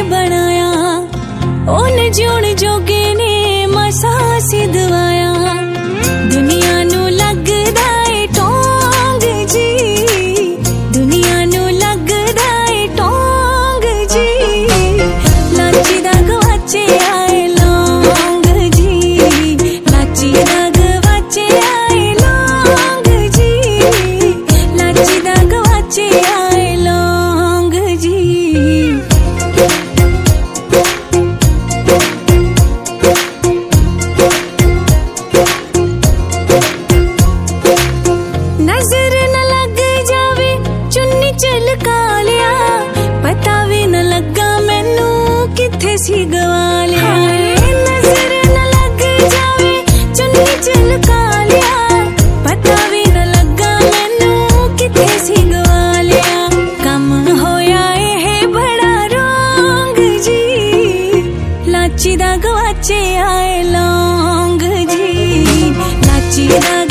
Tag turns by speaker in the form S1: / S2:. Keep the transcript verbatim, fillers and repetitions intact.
S1: बनाया, ओन जिउण जोगे ने मसा सिदवाया। दुनिया नू लगदा ए टोंग जी, दुनिया नू लगदा ए टोंग जी, लाची दा गवाचे आए लौंग जी, लाची दा गवाचे आए लौंग जी, लाची दा गवाचे आए लौंग जी। नजर न लग जावे चुन्नी झलका लिया, पता भी न लगा मैनू किथे सी गवा लिया। नजर न लग जावे चुन्नी झलका लिया, पता भी न लगा मैनू किथे सी गवा लिया। कम होया ए बड़ा रोंग जी, लाची दा गवाचे आए लौंग जी, लाची दा